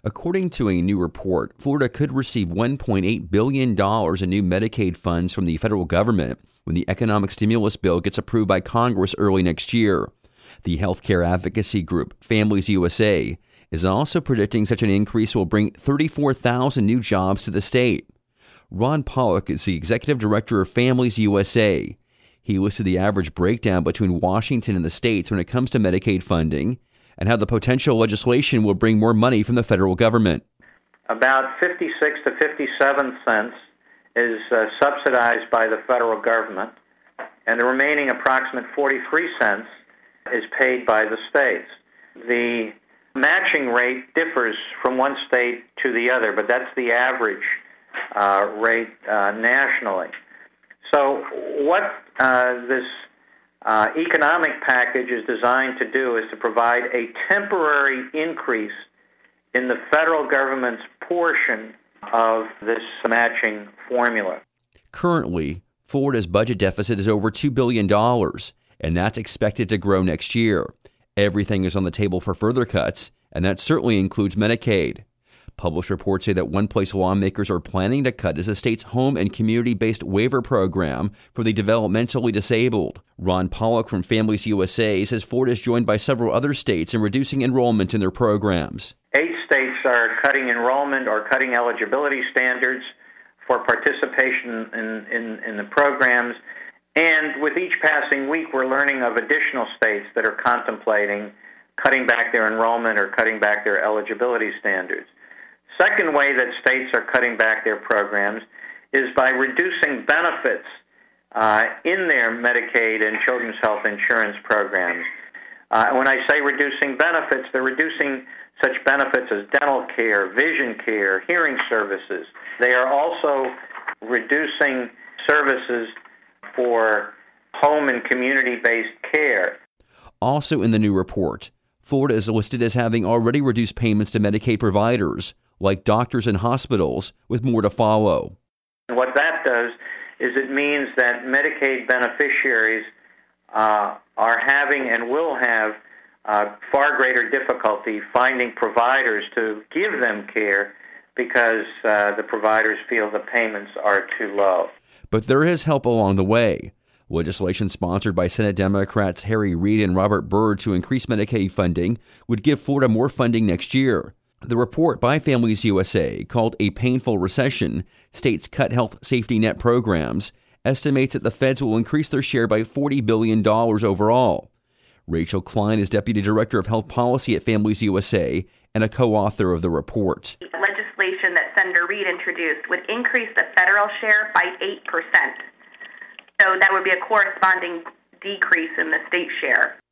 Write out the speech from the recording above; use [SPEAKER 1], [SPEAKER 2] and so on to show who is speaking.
[SPEAKER 1] According to a new report, Florida could receive $1.8 billion in new Medicaid funds from the federal government when the economic stimulus bill gets approved by Congress early next year. The healthcare advocacy group Families USA is also predicting such an increase will bring 34,000 new jobs to the state. Ron Pollock is the executive director of Families USA. He listed the average breakdown between Washington and the states when it comes to Medicaid funding and how the potential legislation will bring more money from the federal government.
[SPEAKER 2] About 56 to 57 cents is subsidized by the federal government, and the remaining approximate 43 cents is paid by the states. The matching rate differs from one state to the other, but that's the average rate nationally. So what this economic package is designed to do is to provide a temporary increase in the federal government's portion of this matching formula.
[SPEAKER 1] Currently, Florida's budget deficit is over $2 billion, and that's expected to grow next year. Everything is on the table for further cuts, and that certainly includes Medicaid. Published reports say that one place lawmakers are planning to cut is the state's home and community-based waiver program for the developmentally disabled. Ron Pollock from Families USA says Florida is joined by several other states in reducing enrollment in their programs.
[SPEAKER 2] 8 states are cutting enrollment or cutting eligibility standards for participation in the programs. And with each passing week, we're learning of additional states that are contemplating cutting back their enrollment or cutting back their eligibility standards. Second way that states are cutting back their programs is by reducing benefits in their Medicaid and children's health insurance programs. When I say reducing benefits, they're reducing such benefits as dental care, vision care, hearing services. They are also reducing services for home and community-based care.
[SPEAKER 1] Also in the new report, Florida is listed as having already reduced payments to Medicaid providers, like doctors and hospitals, with more to follow.
[SPEAKER 2] What that does is it means that Medicaid beneficiaries are having and will have far greater difficulty finding providers to give them care because the providers feel the payments are too low.
[SPEAKER 1] But there is help along the way. Legislation sponsored by Senate Democrats Harry Reid and Robert Byrd to increase Medicaid funding would give Florida more funding next year. The report by Families USA, called A Painful Recession, States Cut Health Safety Net Programs, estimates that the feds will increase their share by $40 billion overall. Rachel Klein is Deputy Director of Health Policy at Families USA and a co-author of the report.
[SPEAKER 3] The legislation that Senator Reid introduced would increase the federal share by 8%. So that would be a corresponding decrease in the state share.